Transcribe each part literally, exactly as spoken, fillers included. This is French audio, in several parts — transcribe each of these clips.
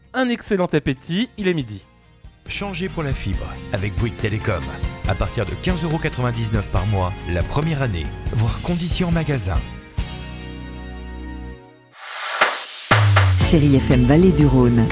un excellent appétit, il est midi. Changez pour la fibre avec Bouygues Télécom. À partir de quinze euros quatre-vingt-dix-neuf par mois, la première année, voire conditions en magasin. Chérie F M Vallée du Rhône.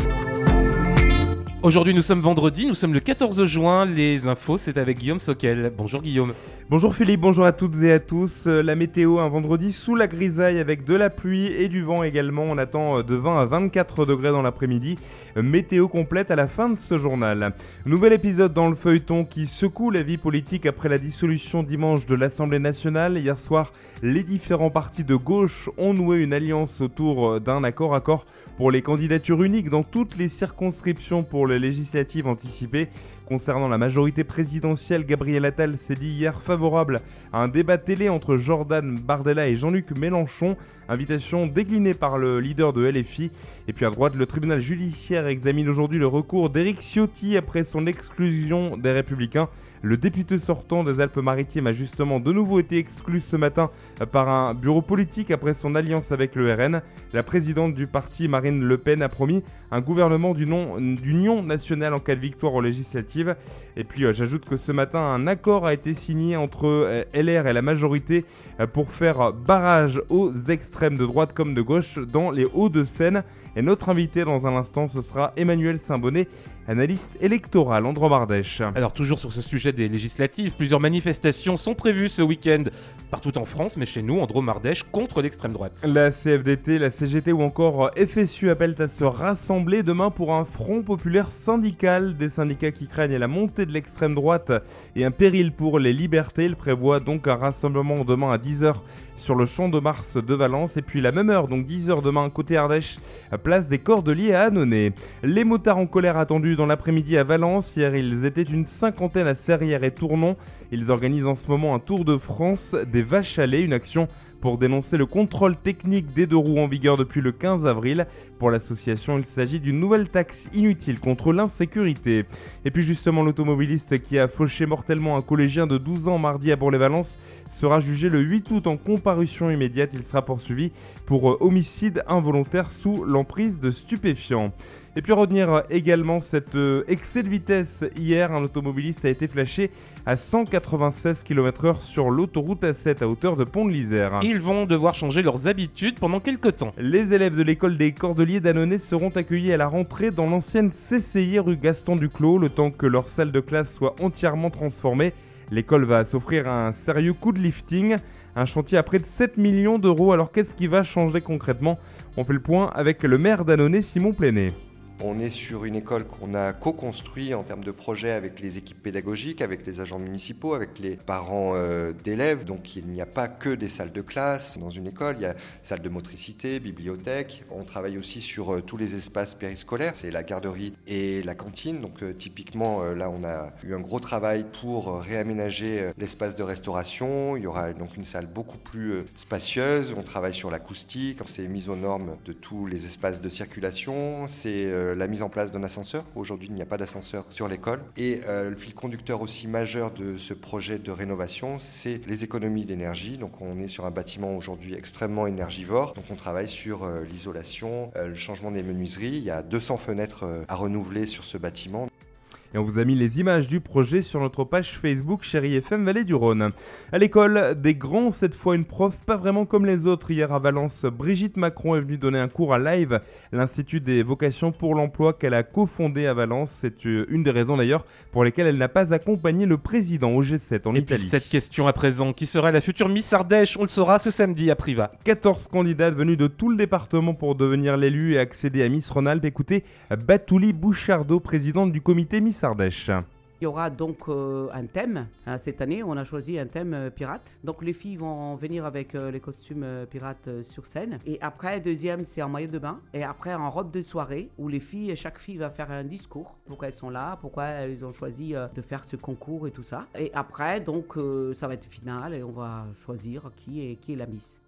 Aujourd'hui, nous sommes vendredi, nous sommes le quatorze juin. Les infos, c'est avec Guillaume Soquel. Bonjour Guillaume. Bonjour Philippe, bonjour à toutes et à tous. La météo, un vendredi sous la grisaille avec de la pluie et du vent également. On attend de vingt à vingt-quatre degrés dans l'après-midi. Météo complète à la fin de ce journal. Nouvel épisode dans le feuilleton qui secoue la vie politique après la dissolution dimanche de l'Assemblée nationale. Hier soir, les différents partis de gauche ont noué une alliance autour d'un accord-accord pour les candidatures uniques dans toutes les circonscriptions pour les législatives anticipées. Concernant la majorité présidentielle, Gabriel Attal s'est dit hier favorable à un débat télé entre Jordan Bardella et Jean-Luc Mélenchon. Invitation déclinée par le leader de L F I. Et puis à droite, le tribunal judiciaire examine aujourd'hui le recours d'Éric Ciotti après son exclusion des Républicains. Le député sortant des Alpes-Maritimes a justement de nouveau été exclu ce matin par un bureau politique après son alliance avec le R N. La présidente du parti, Marine Le Pen, a promis un gouvernement d'union nationale en cas de victoire aux législatives. Et puis euh, j'ajoute que ce matin, un accord a été signé entre euh, L R et la majorité euh, pour faire barrage aux extrêmes de droite comme de gauche dans les Hauts-de-Seine. Et notre invité dans un instant, ce sera Emmanuel Saint-Bonnet, analyste électoral, Andromardèche. Alors toujours sur ce sujet des législatives, plusieurs manifestations sont prévues ce week-end partout en France, mais chez nous, Andromardèche contre l'extrême droite. La C F D T, la C G T ou encore F S U appellent à se rassembler demain pour un front populaire syndical. Des syndicats qui craignent la montée de l'extrême droite et un péril pour les libertés. Ils prévoient donc un rassemblement demain à dix heures sur le champ de Mars de Valence, et puis la même heure, donc dix heures demain, côté Ardèche, place des Cordeliers à Annonay. Les motards en colère attendus dans l'après-midi à Valence. Hier, ils étaient une cinquantaine à Serrières et Tournon. Ils organisent en ce moment un tour de France des vaches à lait, une action pour dénoncer le contrôle technique des deux roues en vigueur depuis le quinze avril. Pour l'association, il s'agit d'une nouvelle taxe inutile contre l'insécurité. Et puis justement, l'automobiliste qui a fauché mortellement un collégien de douze ans mardi à Bourg-les-Valences sera jugé le huit août en comparution immédiate. Il sera poursuivi pour homicide involontaire sous l'emprise de stupéfiants. Et puis retenir également cet euh, excès de vitesse. Hier, un automobiliste a été flashé à cent quatre-vingt-seize kilomètres heure sur l'autoroute A sept à hauteur de Pont-de-l'Isère. Ils vont devoir changer leurs habitudes pendant quelques temps. Les élèves de l'école des Cordeliers d'Annonay seront accueillis à la rentrée dans l'ancienne C C I rue Gaston Duclos, le temps que leur salle de classe soit entièrement transformée. L'école va s'offrir un sérieux coup de lifting, un chantier à près de sept millions d'euros. Alors qu'est-ce qui va changer concrètement ? On fait le point avec le maire d'Annonay, Simon Plenet. On est sur une école qu'on a co-construit en termes de projet avec les équipes pédagogiques, avec les agents municipaux, avec les parents euh, d'élèves. Donc il n'y a pas que des salles de classe dans une école, il y a salle de motricité, bibliothèque. On travaille aussi sur euh, tous les espaces périscolaires, c'est la garderie et la cantine. Donc euh, typiquement euh, là on a eu un gros travail pour euh, réaménager euh, l'espace de restauration. Il y aura donc une salle beaucoup plus euh, spacieuse. On travaille sur l'acoustique, c'est mise aux normes de tous les espaces de circulation. C'est euh, la mise en place d'un ascenseur. Aujourd'hui, il n'y a pas d'ascenseur sur l'école. Et euh, le fil conducteur aussi majeur de ce projet de rénovation, c'est les économies d'énergie. Donc, on est sur un bâtiment aujourd'hui extrêmement énergivore. Donc, on travaille sur euh, l'isolation, euh, le changement des menuiseries. Il y a deux cents fenêtres euh, à renouveler sur ce bâtiment. Et on vous a mis les images du projet sur notre page Facebook Chérie F M Vallée du Rhône. À l'école des grands, cette fois une prof pas vraiment comme les autres. Hier à Valence, Brigitte Macron est venue donner un cours à Live, l'Institut des vocations pour l'emploi qu'elle a cofondé à Valence. C'est une des raisons d'ailleurs pour lesquelles elle n'a pas accompagné le président au G sept en Et Italie. puis cette question à présent, qui sera la future Miss Ardèche ? On le saura ce samedi à Privas. quatorze candidates venues de tout le département pour devenir l'élu et accéder à Miss Rhône-Alpes. Écoutez Batouli Bouchardot, présidente du comité Miss Ardèche. Il y aura donc euh, un thème. Hein, cette année, on a choisi un thème euh, pirate. Donc les filles vont venir avec euh, les costumes euh, pirates euh, sur scène. Et après, deuxième, c'est en maillot de bain. Et après, en robe de soirée, où les filles, chaque fille va faire un discours. Pourquoi elles sont là, pourquoi elles ont choisi euh, de faire ce concours et tout ça. Et après, donc, euh, ça va être finale et on va choisir qui est, qui est la Miss.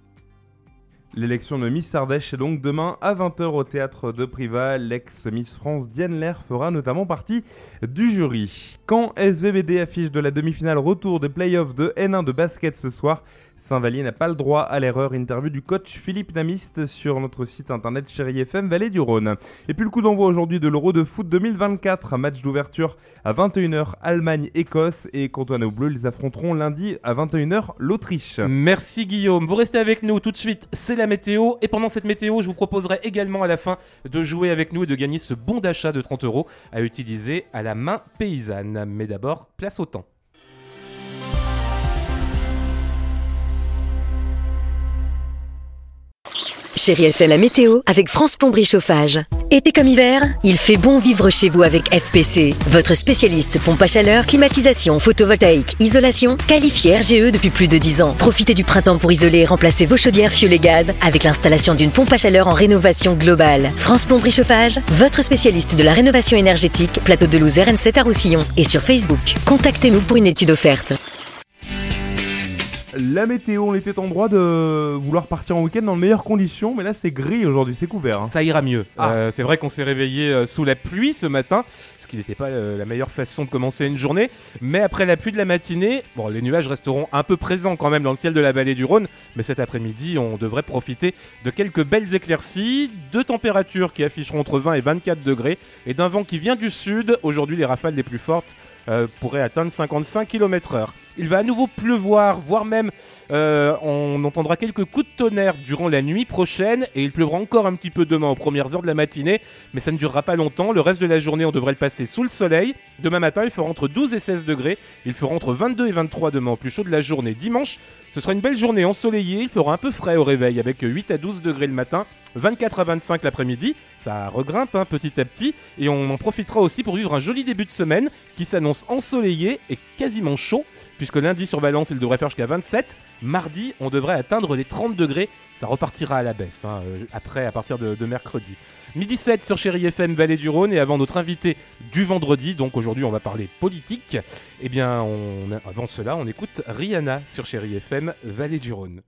L'élection de Miss Ardèche est donc demain à vingt heures au théâtre de Privas. L'ex-Miss France Diane Lair fera notamment partie du jury. Quand S V B D affiche de la demi-finale retour des playoffs de N un de basket ce soir, Saint-Vallier n'a pas le droit à l'erreur. Interview du coach Philippe Namiste sur notre site internet Chérie F M Vallée du Rhône. Et puis le coup d'envoi aujourd'hui de l'Euro de foot deux mille vingt-quatre. Match d'ouverture à vingt et une heures Allemagne-Écosse. Et quant à nos Bleus, ils affronteront lundi à vingt et une heures l'Autriche. Merci Guillaume. Vous restez avec nous tout de suite. C'est la météo. Et pendant cette météo, je vous proposerai également à la fin de jouer avec nous et de gagner ce bon d'achat de trente euros à utiliser à la main paysanne. Mais d'abord, place au temps. Chérie, elle fait la météo avec France Plomberie Chauffage. Été comme hiver, il fait bon vivre chez vous avec F P C. Votre spécialiste pompe à chaleur, climatisation, photovoltaïque, isolation, qualifié R G E depuis plus de dix ans. Profitez du printemps pour isoler et remplacer vos chaudières fioul et gaz avec l'installation d'une pompe à chaleur en rénovation globale. France Plomberie Chauffage, votre spécialiste de la rénovation énergétique, plateau de Louz R N sept à Roussillon et sur Facebook. Contactez-nous pour une étude offerte. La météo, on était en droit de vouloir partir en week-end dans de meilleures conditions, mais là c'est gris aujourd'hui, c'est couvert. Hein. Ça ira mieux. Ah. Euh, c'est vrai qu'on s'est réveillé euh, sous la pluie ce matin, ce qui n'était pas euh, la meilleure façon de commencer une journée. Mais après la pluie de la matinée, bon, les nuages resteront un peu présents quand même dans le ciel de la vallée du Rhône. Mais cet après-midi, on devrait profiter de quelques belles éclaircies, de températures qui afficheront entre vingt et vingt-quatre degrés, et d'un vent qui vient du sud. Aujourd'hui, les rafales les plus fortes euh, pourraient atteindre cinquante-cinq kilomètres heure. Il va à nouveau pleuvoir, voire même euh, on entendra quelques coups de tonnerre durant la nuit prochaine, et il pleuvra encore un petit peu demain aux premières heures de la matinée, mais ça ne durera pas longtemps. Le reste de la journée, on devrait le passer sous le soleil. Demain matin, il fera entre douze et seize degrés, il fera entre vingt-deux et vingt-trois demain au plus chaud de la journée. Dimanche, ce sera une belle journée ensoleillée, il fera un peu frais au réveil avec huit à douze degrés le matin, vingt-quatre à vingt-cinq l'après-midi. Ça regrimpe hein, petit à petit, et on en profitera aussi pour vivre un joli début de semaine qui s'annonce ensoleillé et quasiment chaud, puisque lundi sur Valence il devrait faire jusqu'à vingt-sept, mardi on devrait atteindre les trente degrés, ça repartira à la baisse hein, après à partir de, de mercredi. Midi sept sur Chérie F M Vallée du Rhône, et avant notre invité du vendredi, donc aujourd'hui on va parler politique, et bien on, avant cela on écoute Rihanna sur Chérie F M Vallée du Rhône.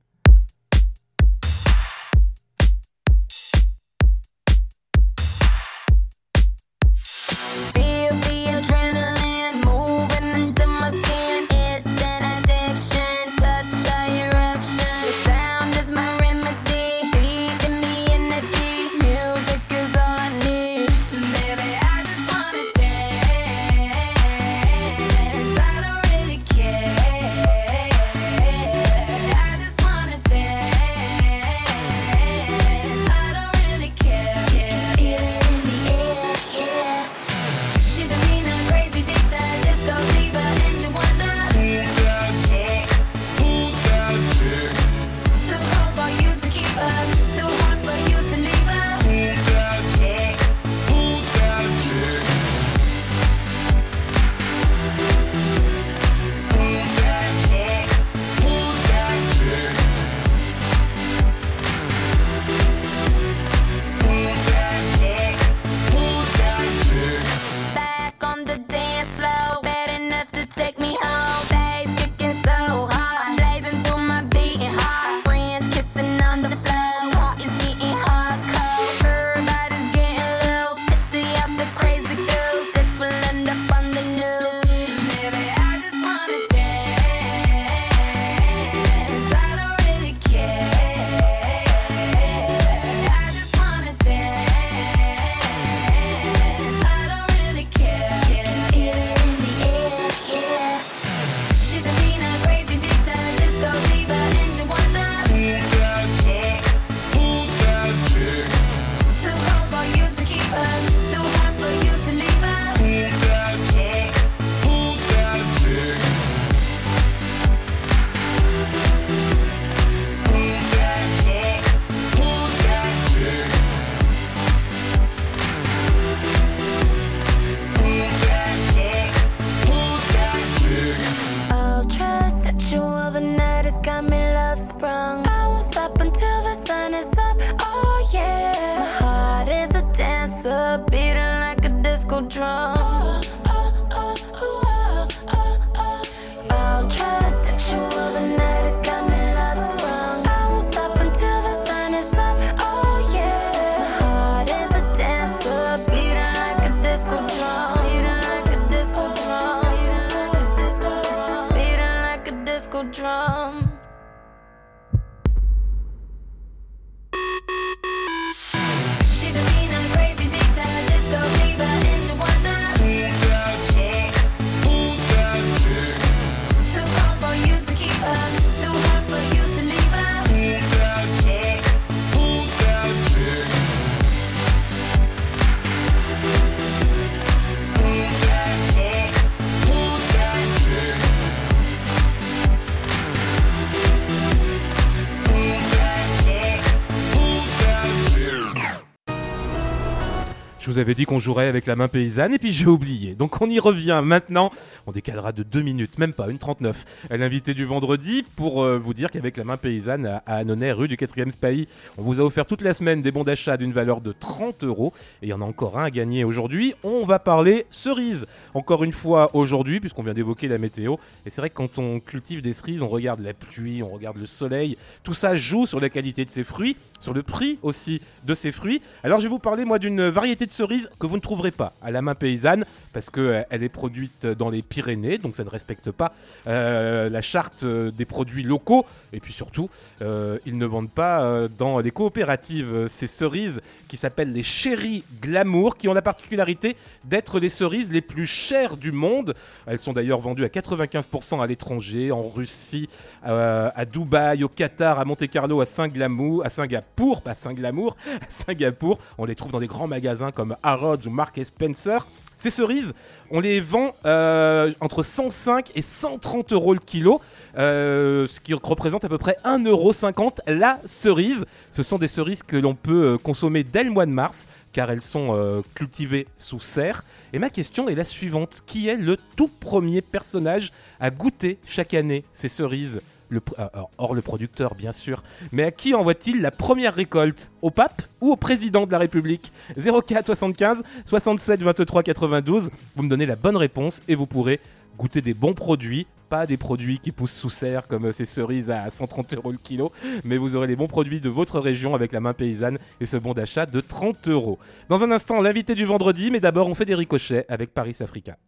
Je vous avais dit qu'on jouerait avec la main paysanne et puis j'ai oublié. Donc on y revient maintenant. On décalera de deux minutes, même pas, une trente-neuf. L'invité du vendredi pour euh, vous dire qu'avec la main paysanne à, à Annonay, rue du quatrième Spahis, on vous a offert toute la semaine des bons d'achat d'une valeur de trente euros. Et il y en a encore un à gagner aujourd'hui. On va parler cerises. Encore une fois aujourd'hui, puisqu'on vient d'évoquer la météo. Et c'est vrai que quand on cultive des cerises, on regarde la pluie, on regarde le soleil. Tout ça joue sur la qualité de ses fruits, sur le prix aussi de ces fruits. Alors je vais vous parler moi d'une variété de cerises que vous ne trouverez pas à la main paysanne parce qu'elle euh, est produite dans les Pyrénées, donc ça ne respecte pas euh, la charte euh, des produits locaux. Et puis surtout, euh, ils ne vendent pas euh, dans les coopératives euh, ces cerises qui s'appellent les Chéri Glamour, qui ont la particularité d'être les cerises les plus chères du monde. Elles sont d'ailleurs vendues à quatre-vingt-quinze pour cent à l'étranger, en Russie, euh, à Dubaï, au Qatar, à Monte-Carlo, à Saint-Glamour, à Singapour, pas Saint-Glamour, à Singapour. On les trouve dans des grands magasins comme Harrods ou Marks and Spencer. Ces cerises, on les vend euh, entre cent cinq et cent trente euros le kilo, euh, ce qui représente à peu près un euro cinquante la cerise. Ce sont des cerises que l'on peut consommer dès le mois de mars, car elles sont euh, cultivées sous serre. Et ma question est la suivante. Qui est le tout premier personnage à goûter chaque année ces cerises ? Le, euh, hors le producteur bien sûr, mais à qui envoie-t-il la première récolte ? Au pape ou au président de la République ? Zéro quatre soixante-quinze soixante-sept vingt-trois quatre-vingt-douze, vous me donnez la bonne réponse et vous pourrez goûter des bons produits, pas des produits qui poussent sous serre comme ces cerises à cent trente euros le kilo, mais vous aurez les bons produits de votre région avec la main paysanne et ce bon d'achat de trente euros. Dans un instant, l'invité du vendredi, mais d'abord on fait des ricochets avec Paris Africa.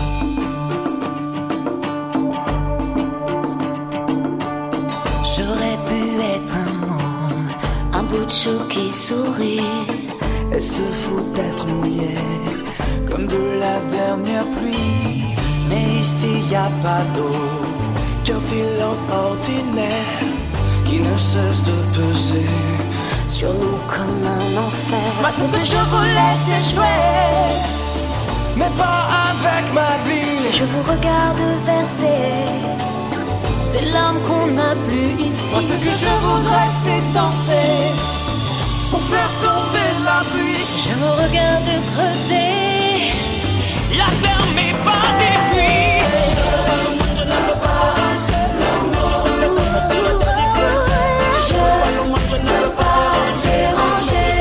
J'aurais pu être un môme, un bout de chou qui sourit et se fout d'être mouillé comme de la dernière pluie. Mais ici y a pas d'eau qu'un silence ordinaire qui ne cesse de peser sur nous comme un enfer. Moi ce que je vous laisse échouer, mais pas avec ma vie. Je vous regarde verser des larmes qu'on n'a plus ici. Moi ce que je voudrais c'est danser pour faire tomber la pluie. Je vous regarde creuser la terre mais pas des puits. Je ne veux pas, je ne veux pas déranger.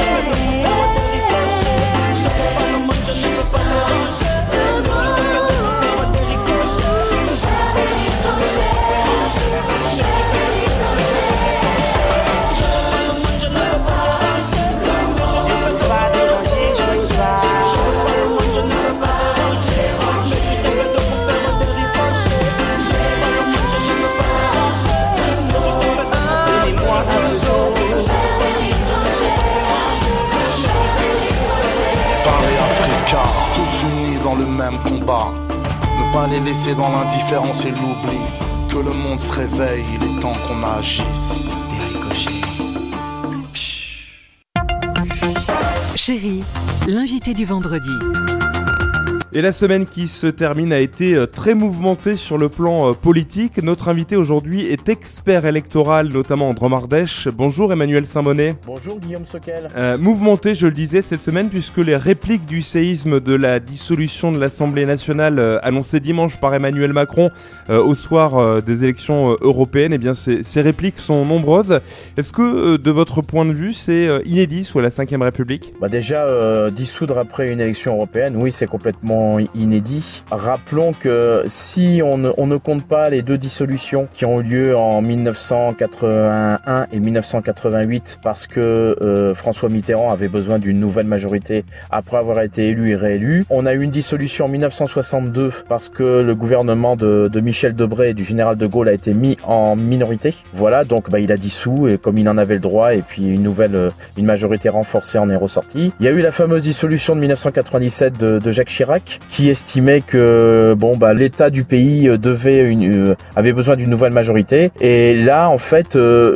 Le même combat, ne pas les laisser dans l'indifférence et l'oubli. Que le monde se réveille, il est temps qu'on agisse. Chéri, l'invité du vendredi. Et la semaine qui se termine a été très mouvementée sur le plan politique. Notre invité aujourd'hui est expert électoral, notamment en Drôme-Ardèche. Bonjour Emmanuel Saint-Bonnet. Bonjour Guillaume Soquel. Euh, mouvementé, je le disais, cette semaine, puisque les répliques du séisme de la dissolution de l'Assemblée nationale euh, annoncée dimanche par Emmanuel Macron euh, au soir euh, des élections euh, européennes, eh bien ces, ces répliques sont nombreuses. Est-ce que, euh, de votre point de vue, c'est euh, inédit sous la cinquième République ? Bah déjà, euh, dissoudre après une élection européenne, oui, c'est complètement inédit. Rappelons que si on ne, on ne compte pas les deux dissolutions qui ont eu lieu en dix-neuf cent quatre-vingt-un et dix-neuf cent quatre-vingt-huit parce que euh, François Mitterrand avait besoin d'une nouvelle majorité après avoir été élu et réélu. On a eu une dissolution en dix-neuf cent soixante-deux parce que le gouvernement de, de Michel Debré et du général de Gaulle a été mis en minorité. Voilà, donc bah, il a dissous et comme il en avait le droit et puis une nouvelle, une majorité renforcée en est ressortie. Il y a eu la fameuse dissolution de dix-neuf cent quatre-vingt-dix-sept de, de Jacques Chirac qui estimait que bon bah l'état du pays devait une, euh, avait besoin d'une nouvelle majorité et là en fait euh,